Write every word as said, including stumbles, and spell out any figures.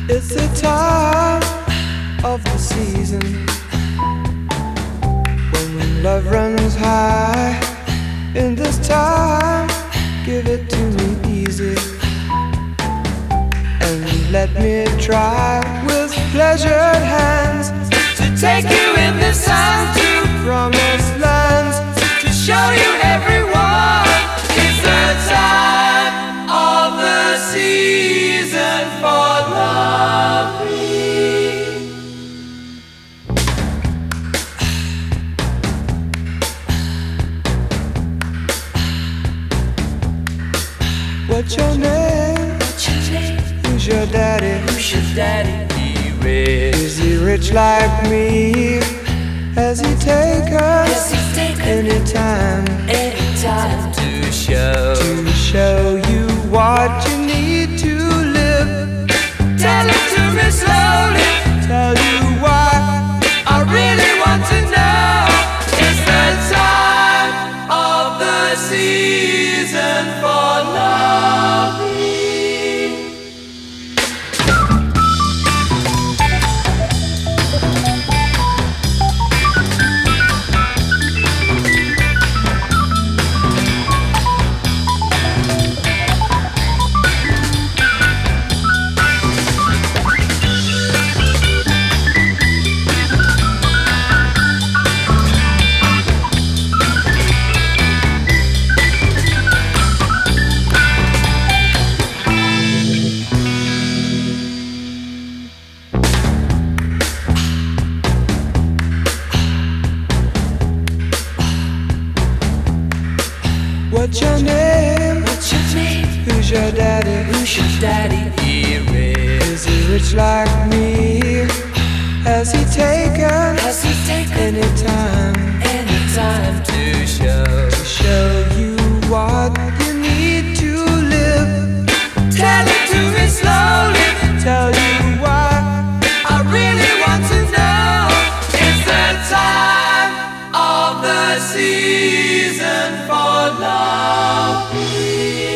It's the time of the season when love runs high. In this time, give it to me easy and let me try with pleasured hands to take you in the sun to promised lands, to show you everyone. It's the time of the season for loving. What's your name? What's your name? Who's your daddy? Who's your daddy? He rich. Is he rich like me? Has he take us Has he taken anytime? Anytime To show, to show you what you need to live. Tell it to me slowly. Tell you why I really want to know. It's the time of the season for loving. What's your name? What's your name? Who's your daddy? Who's your daddy? He rich. Is he rich like me? Has he taken Has he taken anytime? Anytime To show, to show you what you need to live. Tell it to me slowly. Tell you why I really want to know. It's the time of the season for love.